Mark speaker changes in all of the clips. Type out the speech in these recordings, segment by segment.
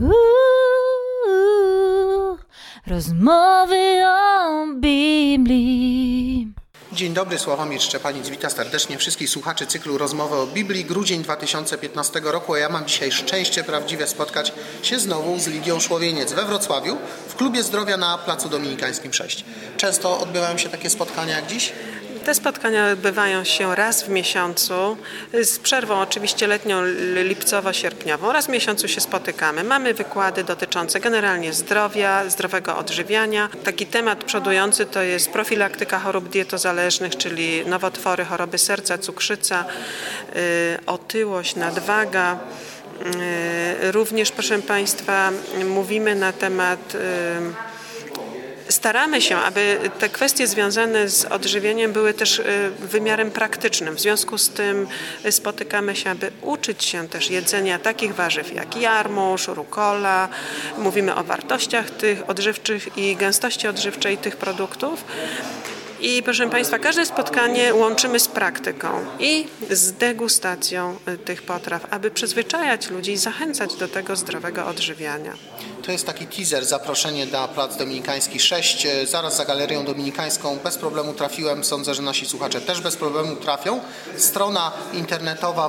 Speaker 1: Rozmowy o Biblii.
Speaker 2: Dzień dobry, Sławomir Szczepanic, witam serdecznie wszystkich słuchaczy cyklu Rozmowy o Biblii, grudzień 2015 roku, a ja mam dzisiaj szczęście prawdziwe spotkać się znowu z Lidią Szłowieniec we Wrocławiu w Klubie Zdrowia na Placu Dominikańskim 6. Często odbywają się takie spotkania jak dziś?
Speaker 3: Te spotkania odbywają się raz w miesiącu, z przerwą oczywiście letnią, lipcowo-sierpniową. Raz w miesiącu się spotykamy. Mamy wykłady dotyczące generalnie zdrowia, zdrowego odżywiania. Taki temat przodujący to jest profilaktyka chorób dietozależnych, czyli nowotwory, choroby serca, cukrzyca, otyłość, nadwaga. Również, proszę Państwa, mówimy na temat... Staramy się, aby te kwestie związane z odżywieniem były też wymiarem praktycznym. W związku z tym spotykamy się, aby uczyć się też jedzenia takich warzyw jak jarmuż, rukola. Mówimy o wartościach tych odżywczych i gęstości odżywczej tych produktów. I proszę Państwa, każde spotkanie łączymy z praktyką i z degustacją tych potraw, aby przyzwyczajać ludzi i zachęcać do tego zdrowego odżywiania.
Speaker 2: To jest taki teaser, zaproszenie na Plac Dominikański 6, zaraz za Galerią Dominikańską. Bez problemu trafiłem, sądzę, że nasi słuchacze też bez problemu trafią. Strona internetowa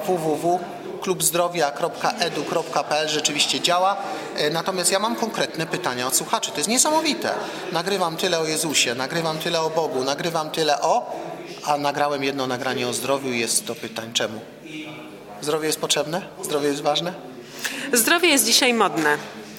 Speaker 2: www.klubzdrowia.edu.pl rzeczywiście działa. Natomiast ja mam konkretne pytania od słuchaczy. To jest niesamowite. Nagrywam tyle o Jezusie, nagrywam tyle o Bogu, nagrywam tyle a nagrałem jedno nagranie o zdrowiu i jest 100 pytań. Czemu? Zdrowie jest potrzebne? Zdrowie jest ważne?
Speaker 3: Zdrowie jest dzisiaj modne.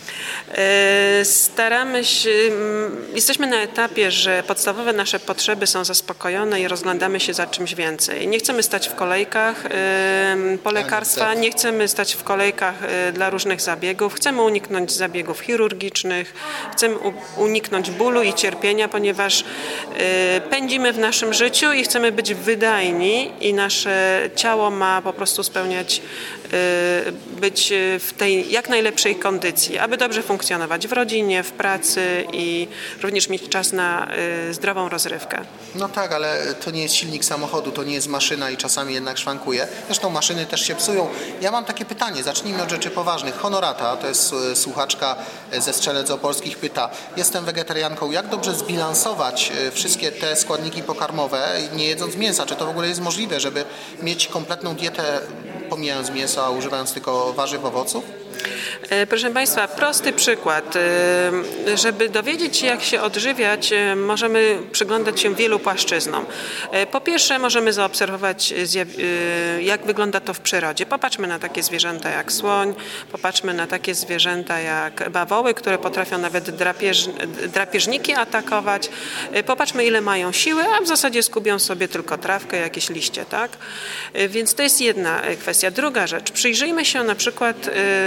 Speaker 3: Staramy się, jesteśmy na etapie, że podstawowe nasze potrzeby są zaspokojone i rozglądamy się za czymś więcej. Nie chcemy stać w kolejkach po lekarstwa, nie chcemy stać w kolejkach dla różnych zabiegów, chcemy uniknąć zabiegów chirurgicznych, chcemy uniknąć bólu i cierpienia, ponieważ pędzimy w naszym życiu i chcemy być wydajni i nasze ciało ma po prostu spełniać, być w tej jak najlepszej kondycji, aby dobrze funkcjonować w rodzinie, w pracy i również mieć czas na zdrową rozrywkę.
Speaker 2: No tak, ale to nie jest silnik samochodu, to nie jest maszyna i czasami jednak szwankuje. Zresztą maszyny też się psują. Ja mam takie pytanie, zacznijmy od rzeczy poważnych. Honorata, to jest słuchaczka ze Strzelec Opolskich, pyta: jestem wegetarianką, jak dobrze zbilansować wszystkie te składniki pokarmowe, nie jedząc mięsa? Czy to w ogóle jest możliwe, żeby mieć kompletną dietę, pomijając mięso, a używając tylko warzyw, owoców?
Speaker 3: Proszę Państwa, prosty przykład. Żeby dowiedzieć się, jak się odżywiać, możemy przyglądać się wielu płaszczyznom. Po pierwsze, możemy zaobserwować, jak wygląda to w przyrodzie. Popatrzmy na takie zwierzęta jak słoń, popatrzmy na takie zwierzęta jak bawoły, które potrafią nawet drapieżniki atakować. Popatrzmy, ile mają siły, a w zasadzie skubią sobie tylko trawkę, jakieś liście, tak? Więc to jest jedna kwestia. Druga rzecz, przyjrzyjmy się na przykład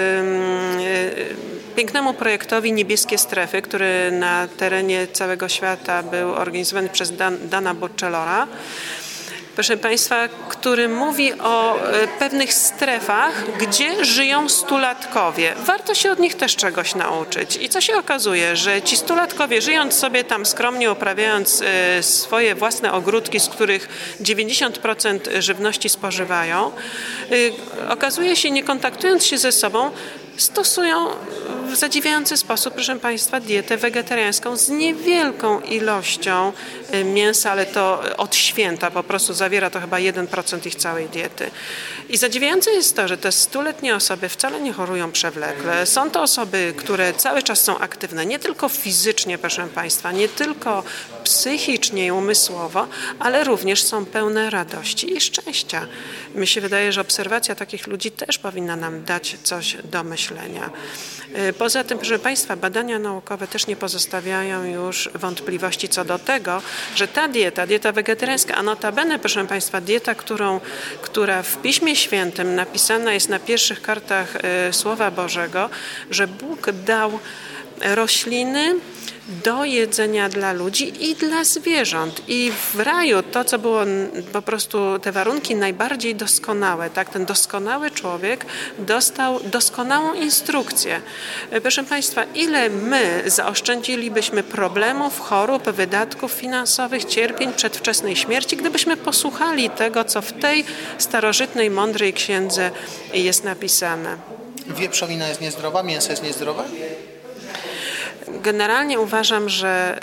Speaker 3: pięknemu projektowi Niebieskie Strefy, który na terenie całego świata był organizowany przez Dana Butchelora. Proszę Państwa, który mówi o pewnych strefach, gdzie żyją stulatkowie. Warto się od nich też czegoś nauczyć. I co się okazuje, że ci stulatkowie, żyjąc sobie tam skromnie, uprawiając swoje własne ogródki, z których 90% żywności spożywają, okazuje się, nie kontaktując się ze sobą, stosują w zadziwiający sposób, proszę Państwa, dietę wegetariańską z niewielką ilością mięsa, ale to od święta po prostu zawiera to chyba 1% ich całej diety. I zadziwiające jest to, że te 100-letnie osoby wcale nie chorują przewlekle. Są to osoby, które cały czas są aktywne, nie tylko fizycznie, proszę Państwa, nie tylko psychicznie i umysłowo, ale również są pełne radości i szczęścia. Mi się wydaje, że obserwacja takich ludzi też powinna nam dać coś do myślenia. Poza tym, proszę Państwa, badania naukowe też nie pozostawiają już wątpliwości co do tego, że ta dieta wegetariańska, a notabene, proszę Państwa, dieta, która w Piśmie Świętym napisana jest na pierwszych kartach Słowa Bożego, że Bóg dał rośliny do jedzenia dla ludzi i dla zwierząt. I w raju to, co było po prostu te warunki najbardziej doskonałe, tak? Ten doskonały człowiek dostał doskonałą instrukcję. Proszę Państwa, ile my zaoszczędzilibyśmy problemów, chorób, wydatków finansowych, cierpień, przedwczesnej śmierci, gdybyśmy posłuchali tego, co w tej starożytnej, mądrej księdze jest napisane.
Speaker 2: Wieprzowina jest niezdrowa, mięso jest niezdrowe?
Speaker 3: Generalnie uważam, że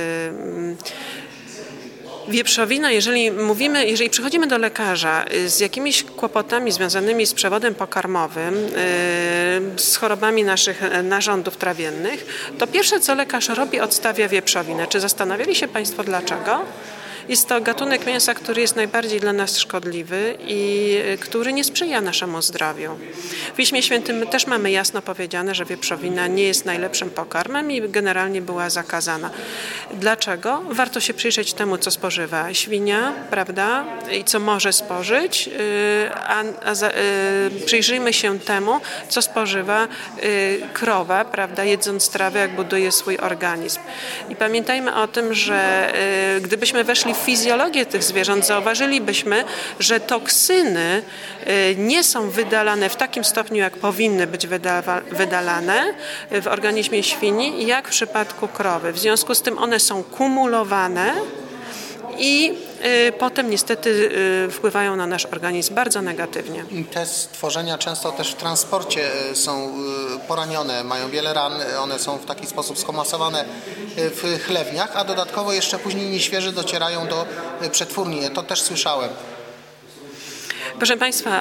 Speaker 3: wieprzowina, jeżeli przychodzimy do lekarza z jakimiś kłopotami związanymi z przewodem pokarmowym, z chorobami naszych narządów trawiennych, to pierwsze co lekarz robi, odstawia wieprzowinę. Czy zastanawiali się Państwo dlaczego? Jest to gatunek mięsa, który jest najbardziej dla nas szkodliwy i który nie sprzyja naszemu zdrowiu. W Piśmie Świętym też mamy jasno powiedziane, że wieprzowina nie jest najlepszym pokarmem i generalnie była zakazana. Dlaczego? Warto się przyjrzeć temu, co spożywa świnia, prawda, i co może spożyć, przyjrzyjmy się temu, co spożywa krowa, prawda, jedząc trawę, jak buduje swój organizm. I pamiętajmy o tym, że gdybyśmy weszli w fizjologię tych zwierząt, zauważylibyśmy, że toksyny nie są wydalane w takim stopniu, jak powinny być wydalane w organizmie świni, jak w przypadku krowy. W związku z tym one są kumulowane i potem niestety wpływają na nasz organizm bardzo negatywnie.
Speaker 2: Te stworzenia często też w transporcie są poranione, mają wiele ran, one są w taki sposób skomasowane w chlewniach, a dodatkowo jeszcze później nieświeże docierają do przetwórni. To też słyszałem.
Speaker 3: Proszę Państwa,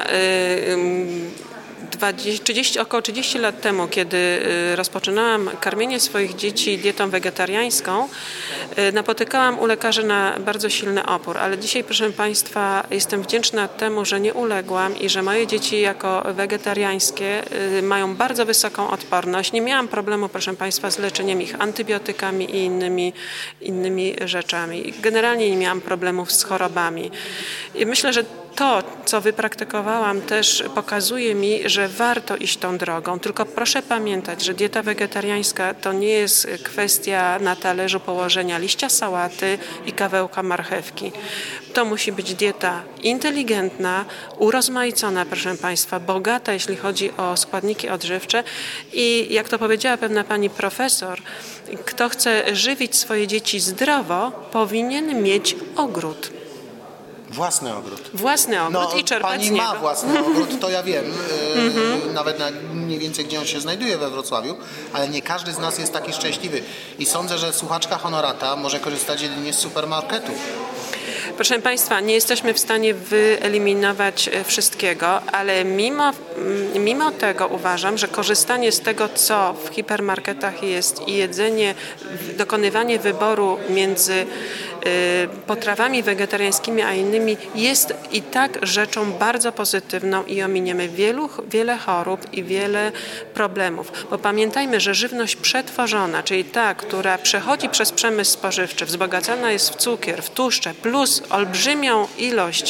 Speaker 3: około 30 lat temu, kiedy rozpoczynałam karmienie swoich dzieci dietą wegetariańską, napotykałam u lekarzy na bardzo silny opór, ale dzisiaj, proszę Państwa, jestem wdzięczna temu, że nie uległam i że moje dzieci jako wegetariańskie mają bardzo wysoką odporność. Nie miałam problemu, proszę Państwa, z leczeniem ich antybiotykami i innymi rzeczami. Generalnie nie miałam problemów z chorobami. I myślę, że to, co wypraktykowałam, też pokazuje mi, że warto iść tą drogą. Tylko proszę pamiętać, że dieta wegetariańska to nie jest kwestia na talerzu położenia liścia sałaty i kawełka marchewki. To musi być dieta inteligentna, urozmaicona, proszę Państwa, bogata, jeśli chodzi o składniki odżywcze i jak to powiedziała pewna pani profesor, kto chce żywić swoje dzieci zdrowo, powinien mieć ogród.
Speaker 2: Własny ogród.
Speaker 3: Własny ogród i czerpać
Speaker 2: pani
Speaker 3: z niego.
Speaker 2: ma własny ogród, to ja wiem, nawet mniej więcej gdzie on się znajduje we Wrocławiu, ale nie każdy z nas jest taki szczęśliwy i sądzę, że słuchaczka Honorata może korzystać jedynie z supermarketów.
Speaker 3: Proszę Państwa, nie jesteśmy w stanie wyeliminować wszystkiego, ale mimo tego uważam, że korzystanie z tego, co w hipermarketach jest i jedzenie, dokonywanie wyboru między potrawami wegetariańskimi a innymi jest i tak rzeczą bardzo pozytywną i ominiemy wiele chorób i wiele problemów. Bo pamiętajmy, że żywność przetworzona, czyli ta, która przechodzi przez przemysł spożywczy, wzbogacana jest w cukier, w tłuszcze, plus olbrzymią ilość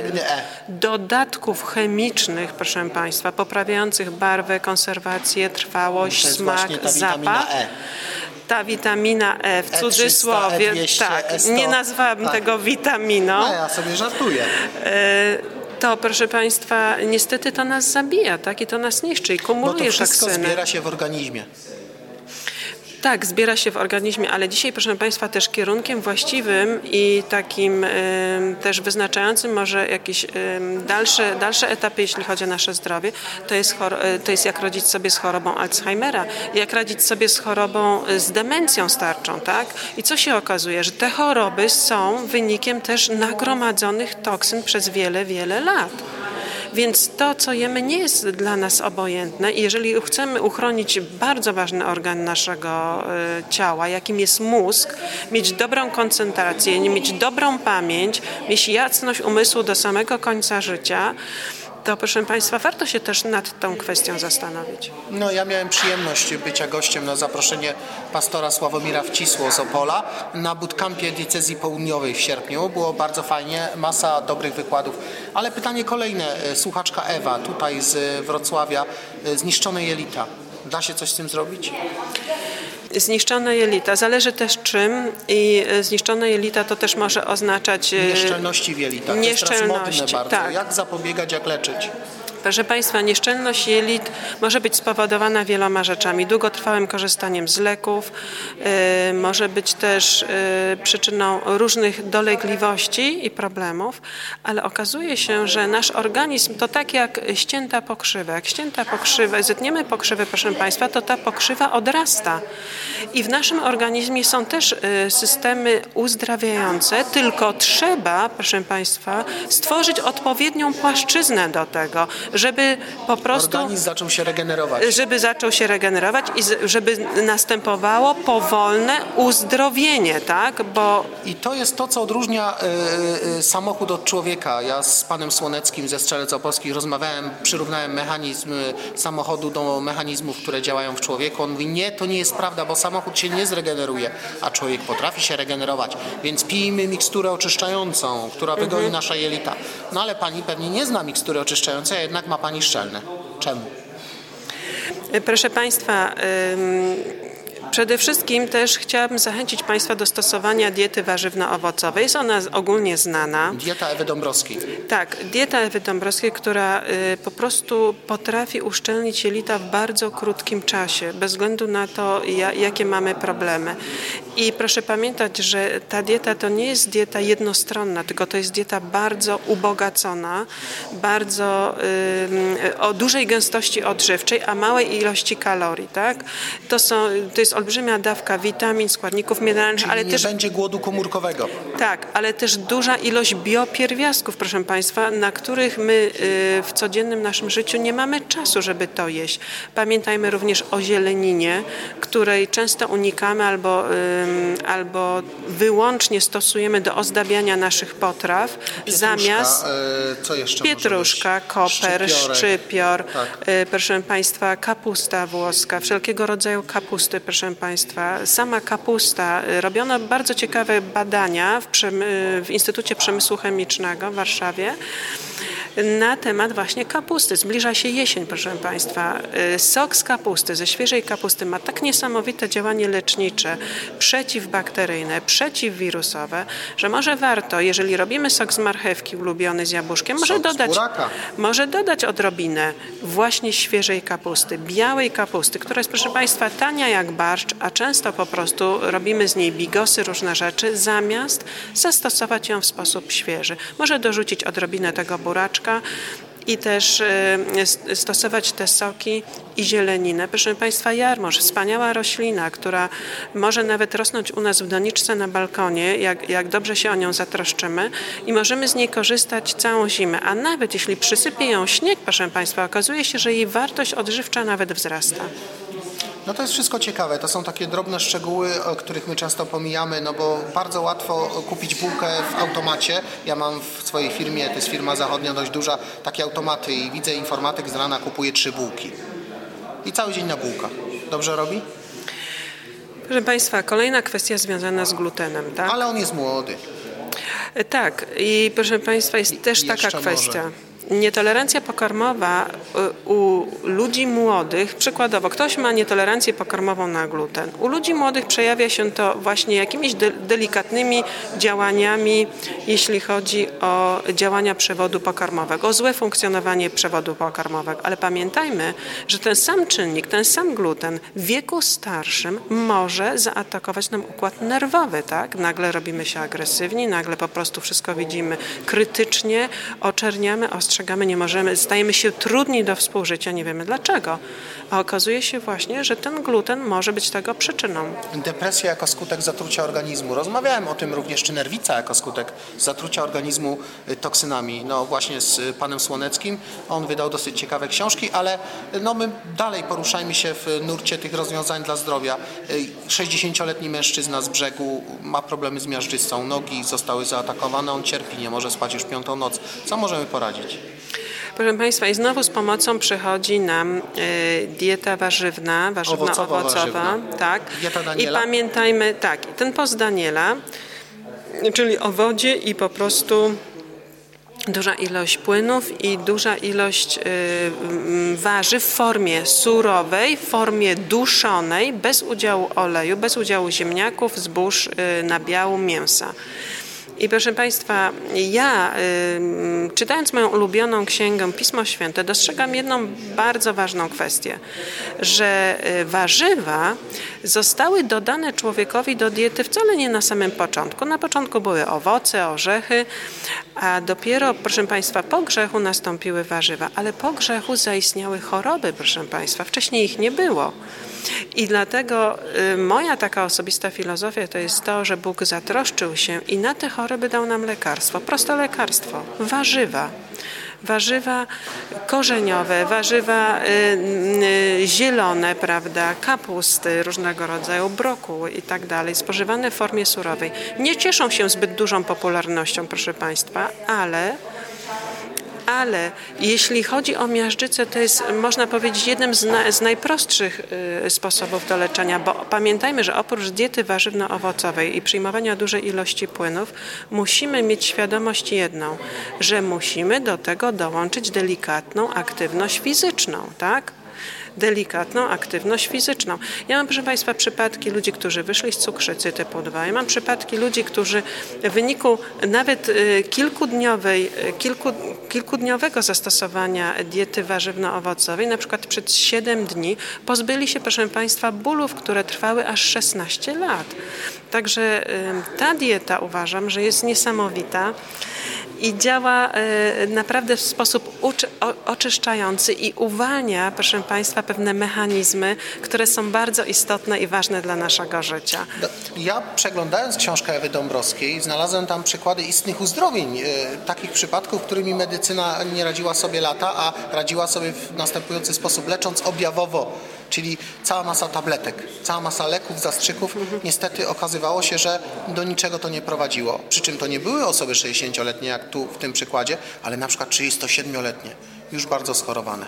Speaker 3: dodatków chemicznych, proszę Państwa, poprawiających barwę, konserwację, trwałość, smak, zapach. Ta witamina E w cudzysłowie,
Speaker 2: E200,
Speaker 3: tak,
Speaker 2: E100,
Speaker 3: nie nazwałabym tego witaminą.
Speaker 2: No ja sobie żartuję.
Speaker 3: To, proszę Państwa, niestety to nas zabija, tak? I to nas niszczy i kumuluje
Speaker 2: toksyny. Bo to wszystko
Speaker 3: toksyny.
Speaker 2: zbiera się w organizmie.
Speaker 3: Tak, zbiera się w organizmie, ale dzisiaj, proszę Państwa, też kierunkiem właściwym i takim też wyznaczającym może jakieś dalsze etapy, jeśli chodzi o nasze zdrowie, to jest jak radzić sobie z chorobą Alzheimera, jak radzić sobie z chorobą, z demencją starczą, tak? I co się okazuje, że te choroby są wynikiem też nagromadzonych toksyn przez wiele, wiele lat. Więc to, co jemy, nie jest dla nas obojętne i jeżeli chcemy uchronić bardzo ważny organ naszego ciała, jakim jest mózg, mieć dobrą koncentrację, mieć dobrą pamięć, mieć jasność umysłu do samego końca życia, to proszę Państwa, warto się też nad tą kwestią zastanowić.
Speaker 2: No ja miałem przyjemność bycia gościem na zaproszenie pastora Sławomira Wcisło z Opola na bootcampie diecezji południowej w sierpniu. Było bardzo fajnie, masa dobrych wykładów. Ale pytanie kolejne, słuchaczka Ewa tutaj z Wrocławia, zniszczone jelita. Da się coś z tym zrobić?
Speaker 3: Zniszczone jelita, zależy też czym i zniszczone jelita to też może oznaczać
Speaker 2: nieszczelności w jelitach. To jest teraz modne bardzo.
Speaker 3: Tak.
Speaker 2: Jak zapobiegać, jak leczyć?
Speaker 3: Proszę Państwa, nieszczelność jelit może być spowodowana wieloma rzeczami. Długotrwałym korzystaniem z leków, może być też przyczyną różnych dolegliwości i problemów, ale okazuje się, że nasz organizm to tak jak ścięta pokrzywa. Jak ścięta pokrzywa, zetniemy pokrzywę, proszę Państwa, to ta pokrzywa odrasta. I w naszym organizmie są też systemy uzdrawiające, tylko trzeba, proszę Państwa, stworzyć odpowiednią płaszczyznę do tego, żeby po prostu...
Speaker 2: Organizm zaczął się regenerować.
Speaker 3: Żeby zaczął się regenerować i żeby następowało powolne uzdrowienie, tak?
Speaker 2: I to jest to, co odróżnia samochód od człowieka. Ja z panem Słoneckim ze Strzelec Opolskich rozmawiałem, przyrównałem mechanizm samochodu do mechanizmów, które działają w człowieku. On mówi, nie, to nie jest prawda, bo samochód się nie zregeneruje, a człowiek potrafi się regenerować. Więc pijmy miksturę oczyszczającą, która wygoi nasze jelita. No ale pani pewnie nie zna mikstury oczyszczającej, a jednak ma pani szczelne. Czemu?
Speaker 3: Proszę Państwa, przede wszystkim też chciałabym zachęcić Państwa do stosowania diety warzywno-owocowej. Jest ona ogólnie znana.
Speaker 2: Dieta Ewy Dąbrowskiej.
Speaker 3: Tak, dieta Ewy Dąbrowskiej, która po prostu potrafi uszczelnić jelita w bardzo krótkim czasie, bez względu na to, jakie mamy problemy. I proszę pamiętać, że ta dieta to nie jest dieta jednostronna, tylko to jest dieta bardzo ubogacona, bardzo o dużej gęstości odżywczej, a małej ilości kalorii, tak? To jest olbrzymia dawka witamin, składników mineralnych, ale
Speaker 2: nie
Speaker 3: też
Speaker 2: będzie głodu komórkowego.
Speaker 3: Tak, ale też duża ilość biopierwiastków, proszę Państwa, na których my w codziennym naszym życiu nie mamy czasu, żeby to jeść. Pamiętajmy również o zieleninie, której często unikamy albo wyłącznie stosujemy do ozdabiania naszych potraw, zamiast
Speaker 2: co jeszcze
Speaker 3: pietruszka, koper, szczypior,
Speaker 2: tak.
Speaker 3: Proszę Państwa, kapusta włoska, wszelkiego rodzaju kapusty, proszę Państwa. Sama kapusta, robiono bardzo ciekawe badania w Instytucie Przemysłu Chemicznego w Warszawie na temat właśnie kapusty. Zbliża się jesień, proszę Państwa. Sok z kapusty, ze świeżej kapusty ma tak niesamowite działanie lecznicze, przeciwbakteryjne, przeciwwirusowe, że może warto, jeżeli robimy sok z marchewki ulubiony z jabłuszkiem, może dodać odrobinę właśnie świeżej kapusty, białej kapusty, która jest, proszę Państwa, tania jak barszcz, a często po prostu robimy z niej bigosy, różne rzeczy, zamiast zastosować ją w sposób świeży. Może dorzucić odrobinę tego buraczka i też stosować te soki i zieleninę. Proszę Państwa, jarmuż, wspaniała roślina, która może nawet rosnąć u nas w doniczce na balkonie, jak dobrze się o nią zatroszczymy i możemy z niej korzystać całą zimę, a nawet jeśli przysypie ją śnieg, proszę Państwa, okazuje się, że jej wartość odżywcza nawet wzrasta.
Speaker 2: No to jest wszystko ciekawe. To są takie drobne szczegóły, o których my często pomijamy, no bo bardzo łatwo kupić bułkę w automacie. Ja mam w swojej firmie, to jest firma zachodnia dość duża, takie automaty i widzę, informatyk z rana kupuje 3 bułki. I cały dzień na bułkach. Dobrze robi?
Speaker 3: Proszę Państwa, kolejna kwestia związana z glutenem, tak?
Speaker 2: Ale on jest młody.
Speaker 3: Tak, i proszę Państwa, jest też taka kwestia. Może. Nietolerancja pokarmowa u ludzi młodych, przykładowo ktoś ma nietolerancję pokarmową na gluten. U ludzi młodych przejawia się to właśnie jakimiś delikatnymi działaniami, jeśli chodzi o działania przewodu pokarmowego, o złe funkcjonowanie przewodu pokarmowego. Ale pamiętajmy, że ten sam czynnik, ten sam gluten w wieku starszym może zaatakować nam układ nerwowy, tak? Nagle robimy się agresywni, nagle po prostu wszystko widzimy krytycznie, oczerniamy, ostrzegamy, nie możemy, stajemy się trudni do współżycia, nie wiemy dlaczego. A okazuje się właśnie, że ten gluten może być tego przyczyną.
Speaker 2: Depresja jako skutek zatrucia organizmu. Rozmawiałem o tym również, czy nerwica jako skutek zatrucia organizmu toksynami. No właśnie z panem Słoneckim. On wydał dosyć ciekawe książki, ale no my dalej poruszajmy się w nurcie tych rozwiązań dla zdrowia. 60-letni mężczyzna z Brzegu ma problemy z miażdżycą. Nogi zostały zaatakowane, on cierpi, nie może spać już 5. noc. Co możemy poradzić?
Speaker 3: Proszę Państwa, i znowu z pomocą przychodzi nam dieta warzywno-owocowa. Tak.
Speaker 2: Dieta Daniela?
Speaker 3: I pamiętajmy, tak, ten post Daniela, czyli o wodzie i po prostu duża ilość płynów i duża ilość warzyw w formie surowej, w formie duszonej, bez udziału oleju, bez udziału ziemniaków, zbóż, nabiału, mięsa. I proszę Państwa, ja czytając moją ulubioną księgę Pismo Święte dostrzegam jedną bardzo ważną kwestię, że warzywa zostały dodane człowiekowi do diety wcale nie na samym początku. Na początku były owoce, orzechy, a dopiero, proszę Państwa, po grzechu nastąpiły warzywa, ale po grzechu zaistniały choroby, proszę Państwa. Wcześniej ich nie było. I dlatego moja taka osobista filozofia to jest to, że Bóg zatroszczył się i na te choroby dał nam lekarstwo, proste lekarstwo, warzywa. Warzywa korzeniowe, warzywa zielone, prawda, kapusty różnego rodzaju, brokuły i tak dalej, spożywane w formie surowej. Nie cieszą się zbyt dużą popularnością, proszę Państwa, ale jeśli chodzi o miażdżycę, to jest, można powiedzieć, jednym z najprostszych sposobów do leczenia, bo pamiętajmy, że oprócz diety warzywno-owocowej i przyjmowania dużej ilości płynów, musimy mieć świadomość jedną, że musimy do tego dołączyć delikatną aktywność fizyczną, tak? Delikatną aktywność fizyczną. Ja mam, proszę Państwa, przypadki ludzi, którzy wyszli z cukrzycy typu 2. Ja mam przypadki ludzi, którzy w wyniku nawet kilkudniowego zastosowania diety warzywno-owocowej, na przykład przez 7 dni, pozbyli się, proszę Państwa, bólów, które trwały aż 16 lat. Także ta dieta, uważam, że jest niesamowita i działa naprawdę w sposób oczyszczający i uwalnia, proszę Państwa, pewne mechanizmy, które są bardzo istotne i ważne dla naszego życia.
Speaker 2: Ja, przeglądając książkę Ewy Dąbrowskiej, znalazłem tam przykłady istnych uzdrowień, takich przypadków, którymi medycyna nie radziła sobie lata, a radziła sobie w następujący sposób, lecząc objawowo, czyli cała masa tabletek, cała masa leków, zastrzyków. Niestety okazywało się, że do niczego to nie prowadziło. Przy czym to nie były osoby 60-letnie, jak tu w tym przykładzie, ale na przykład 37-letnie, już bardzo schorowane.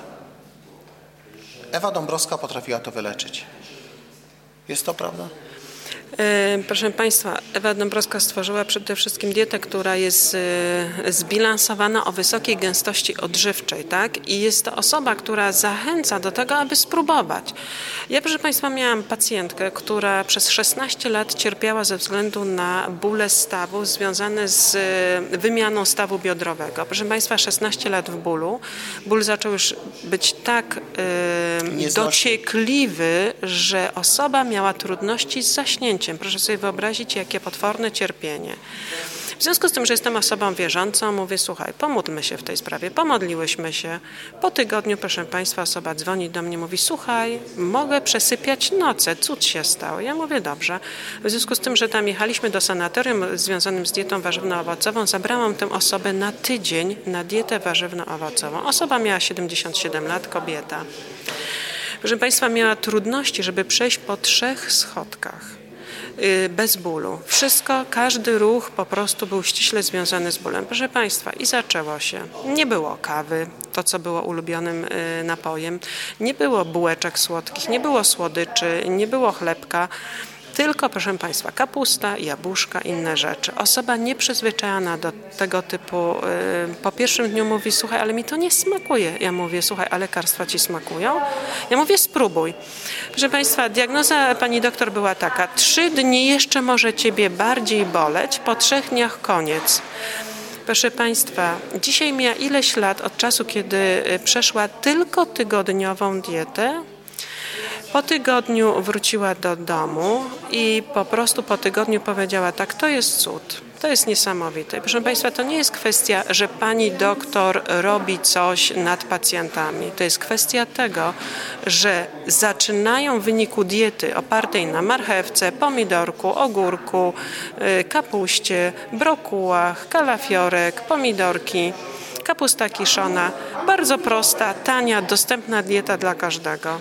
Speaker 2: Ewa Dąbrowska potrafiła to wyleczyć. Jest to prawda?
Speaker 3: Proszę Państwa, Ewa Dąbrowska stworzyła przede wszystkim dietę, która jest zbilansowana o wysokiej gęstości odżywczej, tak? I jest to osoba, która zachęca do tego, aby spróbować. Ja, proszę Państwa, miałam pacjentkę, która przez 16 lat cierpiała ze względu na bóle stawu związane z wymianą stawu biodrowego. Proszę Państwa, 16 lat w bólu. Ból zaczął już być tak dociekliwy, że osoba miała trudności z zaśnięciem. Proszę sobie wyobrazić, jakie potworne cierpienie. W związku z tym, że jestem osobą wierzącą, mówię, słuchaj, pomódlmy się w tej sprawie. Pomodliłyśmy się. Po tygodniu, proszę Państwa, osoba dzwoni do mnie, mówi, słuchaj, mogę przesypiać noce, cud się stał. Ja mówię, dobrze. W związku z tym, że tam jechaliśmy do sanatorium związanym z dietą warzywno-owocową, zabrałam tę osobę na tydzień na dietę warzywno-owocową. Osoba miała 77 lat, kobieta. Proszę Państwa, miała trudności, żeby przejść po 3 schodkach. Bez bólu. Wszystko, każdy ruch po prostu był ściśle związany z bólem. Proszę Państwa, i zaczęło się. Nie było kawy, to co było ulubionym napojem, nie było bułeczek słodkich, nie było słodyczy, nie było chlebka, tylko, proszę Państwa, kapusta, jabłuszka, inne rzeczy. Osoba nieprzyzwyczajona do tego typu, po pierwszym dniu mówi, słuchaj, ale mi to nie smakuje. Ja mówię, słuchaj, a lekarstwa Ci smakują? Ja mówię, spróbuj. Proszę Państwa, diagnoza pani doktor była taka, 3 dni jeszcze może Ciebie bardziej boleć, po 3 dniach koniec. Proszę Państwa, dzisiaj miała ileś lat od czasu, kiedy przeszła tylko tygodniową dietę. Po tygodniu wróciła do domu i po prostu po tygodniu powiedziała tak, to jest cud, to jest niesamowite. Proszę Państwa, to nie jest kwestia, że pani doktor robi coś nad pacjentami. To jest kwestia tego, że zaczynają w wyniku diety opartej na marchewce, pomidorku, ogórku, kapuście, brokułach, kalafiorek, pomidorki, kapusta kiszona. Bardzo prosta, tania, dostępna dieta dla każdego.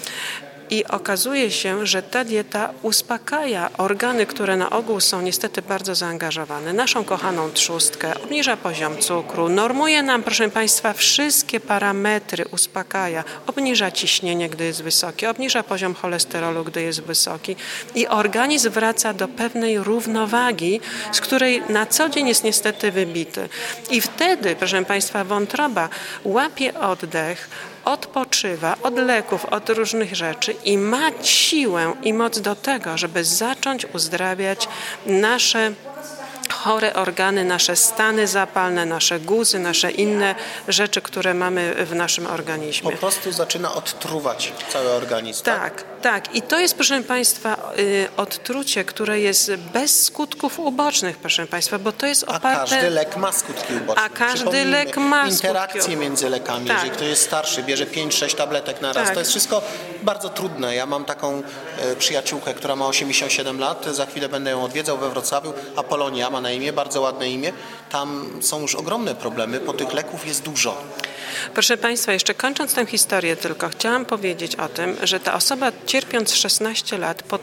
Speaker 3: I okazuje się, że ta dieta uspokaja organy, które na ogół są niestety bardzo zaangażowane. Naszą kochaną trzustkę, obniża poziom cukru, normuje nam, proszę Państwa, wszystkie parametry, uspokaja, obniża ciśnienie, gdy jest wysokie, obniża poziom cholesterolu, gdy jest wysoki i organizm wraca do pewnej równowagi, z której na co dzień jest niestety wybity. I wtedy, proszę Państwa, wątroba łapie oddech, odpoczywa od leków, od różnych rzeczy i ma siłę i moc do tego, żeby zacząć uzdrawiać nasze chore organy, nasze stany zapalne, nasze guzy, nasze inne rzeczy, które mamy w naszym organizmie.
Speaker 2: Po prostu zaczyna odtruwać cały organizm.
Speaker 3: Tak. I to jest, proszę Państwa, odtrucie, które jest bez skutków ubocznych, proszę Państwa, bo to jest oparte...
Speaker 2: A każdy lek ma skutki uboczne.
Speaker 3: A każdy lek ma
Speaker 2: interakcje między lekami. Jeżeli ktoś jest starszy, bierze 5-6 tabletek na raz, to jest wszystko bardzo trudne. Ja mam taką przyjaciółkę, która ma 87 lat, za chwilę będę ją odwiedzał we Wrocławiu, Apolonia ma na imię, bardzo ładne imię. Tam są już ogromne problemy, bo tych leków jest dużo.
Speaker 3: Proszę Państwa, jeszcze kończąc tę historię tylko, chciałam powiedzieć o tym, że ta osoba cierpiąc 16 lat po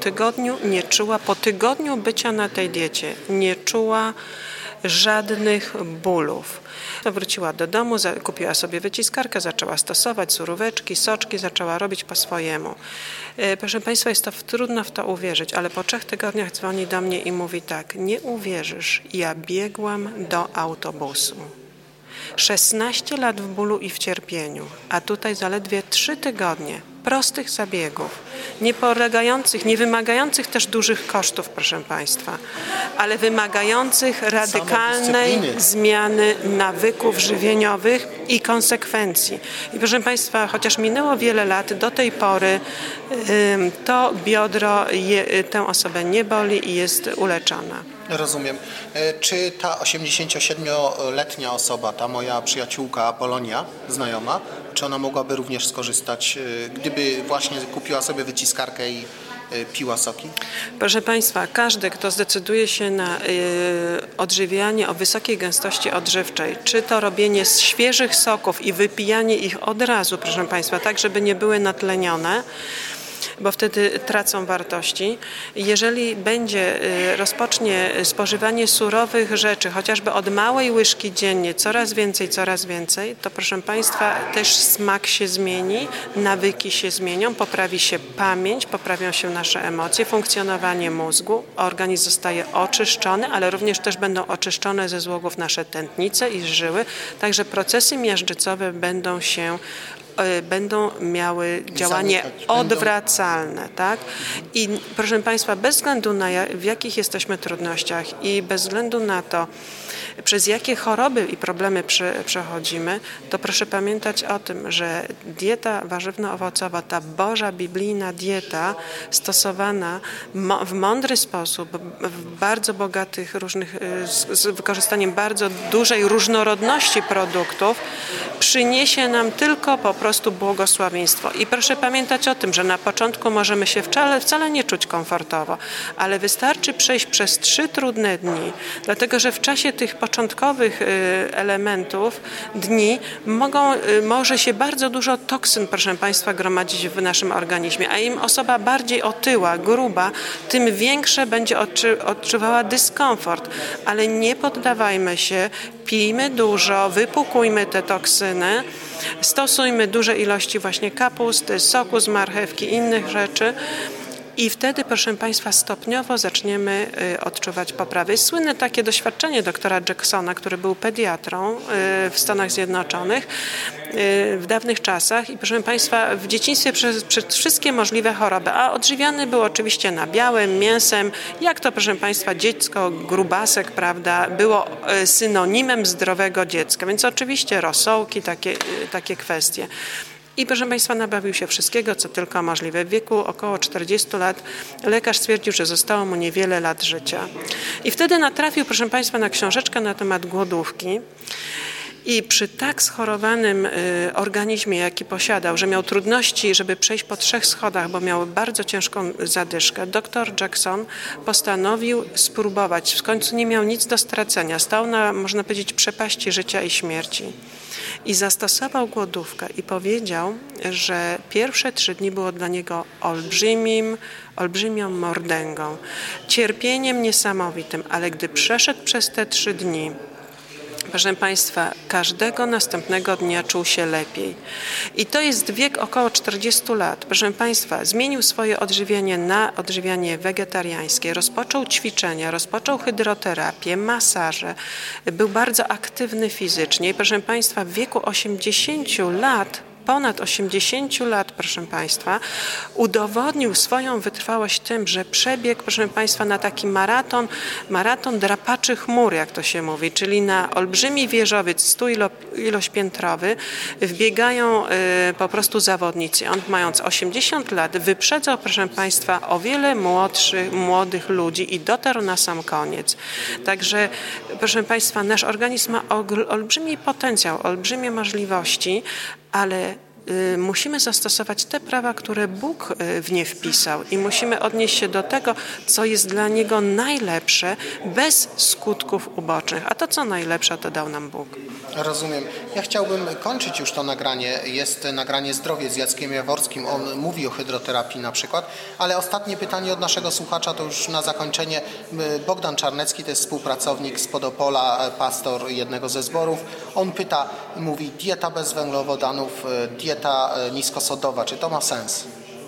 Speaker 3: tygodniu bycia na tej diecie, nie czuła żadnych bólów. Wróciła do domu, kupiła sobie wyciskarkę, zaczęła stosować suróweczki, soczki, zaczęła robić po swojemu. Proszę Państwa, jest to trudno w to uwierzyć, ale po 3 tygodniach dzwoni do mnie i mówi tak: nie uwierzysz, ja biegłam do autobusu. 16 lat w bólu i w cierpieniu, a tutaj zaledwie 3 tygodnie prostych zabiegów, nie wymagających też dużych kosztów, proszę Państwa, ale wymagających radykalnej zmiany nawyków żywieniowych i konsekwencji. I proszę Państwa, chociaż minęło wiele lat, do tej pory to biodro tę osobę nie boli i jest uleczona.
Speaker 2: Rozumiem. Czy ta 87-letnia osoba, ta moja przyjaciółka Apolonia, znajoma, czy ona mogłaby również skorzystać, gdyby właśnie kupiła sobie wyciskarkę i piła soki?
Speaker 3: Proszę Państwa, każdy, kto zdecyduje się na odżywianie o wysokiej gęstości odżywczej, czy to robienie z świeżych soków i wypijanie ich od razu, proszę Państwa, tak żeby nie były natlenione, bo wtedy tracą wartości. Jeżeli rozpocznie spożywanie surowych rzeczy, chociażby od małej łyżki dziennie, coraz więcej, to proszę Państwa, też smak się zmieni, nawyki się zmienią, poprawi się pamięć, poprawią się nasze emocje, funkcjonowanie mózgu, organizm zostaje oczyszczony, ale również też będą oczyszczone ze złogów nasze tętnice i żyły, także procesy miażdżycowe będą miały działanie odwracalne, tak? I proszę Państwa, bez względu na w jakich jesteśmy trudnościach i bez względu na to, przez jakie choroby i problemy przechodzimy, to proszę pamiętać o tym, że dieta warzywno-owocowa, ta Boża biblijna dieta stosowana w mądry sposób, w bardzo bogatych różnych, z wykorzystaniem bardzo dużej różnorodności produktów, przyniesie nam tylko po prostu błogosławieństwo. I proszę pamiętać o tym, że na początku możemy się wcale nie czuć komfortowo, ale wystarczy przejść przez 3 trudne dni, dlatego że w czasie tych początkowych elementów, dni, może się bardzo dużo toksyn, proszę Państwa, gromadzić w naszym organizmie, a im osoba bardziej otyła, gruba, tym większe będzie odczuwała dyskomfort, ale nie poddawajmy się, pijmy dużo, wypłukujmy te toksyny, stosujmy duże ilości właśnie kapusty, soku z marchewki, innych rzeczy. I wtedy, proszę Państwa, stopniowo zaczniemy odczuwać poprawę. Słynne takie doświadczenie doktora Jacksona, który był pediatrą w Stanach Zjednoczonych w dawnych czasach i proszę Państwa, w dzieciństwie przez wszystkie możliwe choroby, a odżywiany był oczywiście nabiałem, mięsem, jak to, proszę Państwa, dziecko, grubasek, prawda, było synonimem zdrowego dziecka, więc oczywiście rosołki, takie kwestie. I proszę Państwa, nabawił się wszystkiego, co tylko możliwe. W wieku około 40 lat lekarz stwierdził, że zostało mu niewiele lat życia. I wtedy natrafił, proszę Państwa, na książeczkę na temat głodówki. I przy tak schorowanym organizmie, jaki posiadał, że miał trudności, żeby przejść po 3 schodach, bo miał bardzo ciężką zadyszkę, dr Jackson postanowił spróbować. W końcu nie miał nic do stracenia. Stał na, można powiedzieć, przepaści życia i śmierci. I zastosował głodówkę i powiedział, że pierwsze 3 dni było dla niego olbrzymią mordęgą, cierpieniem niesamowitym, ale gdy przeszedł przez te 3 dni, proszę Państwa, każdego następnego dnia czuł się lepiej. I to jest wiek około 40 lat. Proszę Państwa, zmienił swoje odżywianie na odżywianie wegetariańskie, rozpoczął ćwiczenia, rozpoczął hydroterapię, masaże, był bardzo aktywny fizycznie. I proszę Państwa, w wieku 80 lat ponad 80 lat, proszę Państwa, udowodnił swoją wytrwałość tym, że przebiegł, proszę Państwa, na taki maraton drapaczy chmur, jak to się mówi, czyli na olbrzymi wieżowiec 100-ilośpiętrowy wbiegają po prostu zawodnicy. On, mając 80 lat, wyprzedzał, proszę Państwa, o wiele młodych ludzi i dotarł na sam koniec. Także, proszę Państwa, nasz organizm ma olbrzymi potencjał, olbrzymie możliwości, ale musimy zastosować te prawa, które Bóg w nie wpisał i musimy odnieść się do tego, co jest dla Niego najlepsze, bez skutków ubocznych. A to, co najlepsze, to dał nam Bóg.
Speaker 2: Rozumiem. Ja chciałbym kończyć już to nagranie. Jest nagranie Zdrowie z Jackiem Jaworskim. On mówi o hydroterapii na przykład, ale ostatnie pytanie od naszego słuchacza to już na zakończenie. Bogdan Czarnecki to jest współpracownik z Podopola, pastor jednego ze zborów. On pyta, mówi dieta bez węglowodanów, dieta niskosodowa. Czy to ma sens?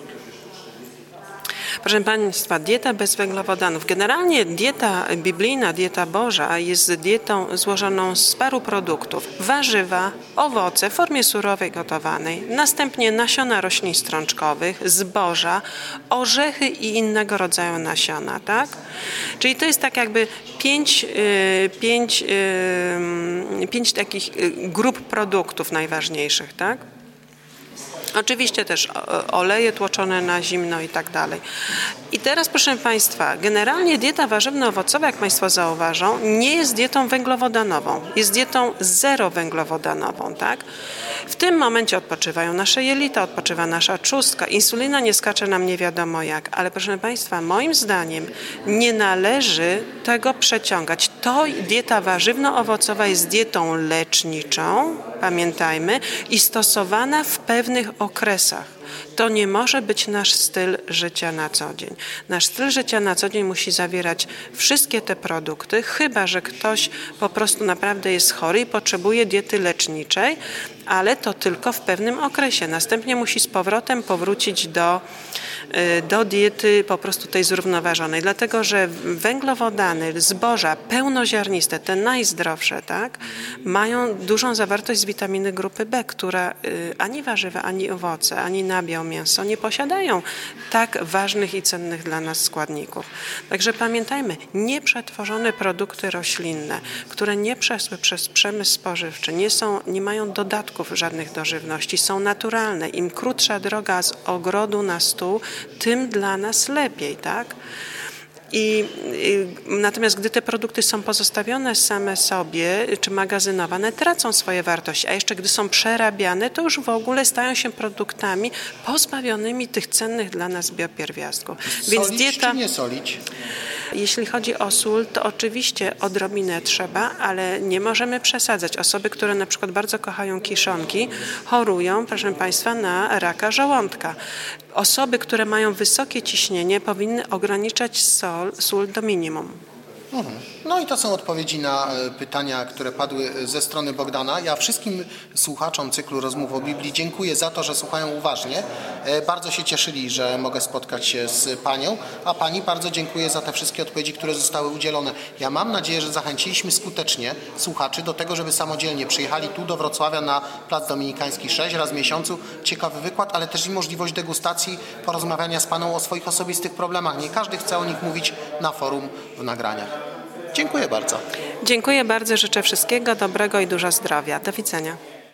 Speaker 3: Proszę Państwa, dieta bez węglowodanów. Generalnie dieta biblijna, dieta Boża jest dietą złożoną z paru produktów. Warzywa, owoce w formie surowej, gotowanej, następnie nasiona roślin strączkowych, zboża, orzechy i innego rodzaju nasiona, tak? Czyli to jest tak jakby pięć takich grup produktów najważniejszych, tak? Oczywiście też oleje tłoczone na zimno i tak dalej. I teraz, proszę Państwa, generalnie dieta warzywno-owocowa, jak Państwo zauważą, nie jest dietą węglowodanową. Jest dietą zerowęglowodanową, tak? W tym momencie odpoczywają nasze jelita, odpoczywa nasza trzustka. Insulina nie skacze nam nie wiadomo jak. Ale proszę Państwa, moim zdaniem nie należy tego przeciągać. To dieta warzywno-owocowa jest dietą leczniczą, pamiętajmy, i stosowana w pewnych okresach. To nie może być nasz styl życia na co dzień. Nasz styl życia na co dzień musi zawierać wszystkie te produkty, chyba że ktoś po prostu naprawdę jest chory i potrzebuje diety leczniczej, ale to tylko w pewnym okresie. Następnie musi z powrotem powrócić do diety po prostu tej zrównoważonej, dlatego że węglowodany, zboża pełnoziarniste, te najzdrowsze, tak, mają dużą zawartość z witaminy grupy B, która ani warzywa, ani owoce, ani nabiał, mięso nie posiadają tak ważnych i cennych dla nas składników. Także pamiętajmy, nieprzetworzone produkty roślinne, które nie przeszły przez przemysł spożywczy, nie mają dodatków żadnych do żywności, są naturalne. Im krótsza droga z ogrodu na stół, tym dla nas lepiej, tak? Natomiast gdy te produkty są pozostawione same sobie czy magazynowane, tracą swoje wartości, a jeszcze gdy są przerabiane, to już w ogóle stają się produktami pozbawionymi tych cennych dla nas biopierwiastków.
Speaker 2: Więc dieta... czy nie solić?
Speaker 3: Jeśli chodzi o sól, to oczywiście odrobinę trzeba, ale nie możemy przesadzać. Osoby, które na przykład bardzo kochają kiszonki, chorują, proszę Państwa, na raka żołądka. Osoby, które mają wysokie ciśnienie, powinny ograniczać sól do minimum.
Speaker 2: No i to są odpowiedzi na pytania, które padły ze strony Bogdana. Ja wszystkim słuchaczom cyklu Rozmów o Biblii dziękuję za to, że słuchają uważnie. Bardzo się cieszyli, że mogę spotkać się z Panią, a Pani bardzo dziękuję za te wszystkie odpowiedzi, które zostały udzielone. Ja mam nadzieję, że zachęciliśmy skutecznie słuchaczy do tego, żeby samodzielnie przyjechali tu do Wrocławia na Plac Dominikański 6 raz w miesiącu. Ciekawy wykład, ale też i możliwość degustacji, porozmawiania z Paną o swoich osobistych problemach. Nie każdy chce o nich mówić na forum w nagraniach. Dziękuję bardzo.
Speaker 3: Dziękuję bardzo, życzę wszystkiego dobrego i dużo zdrowia. Do widzenia.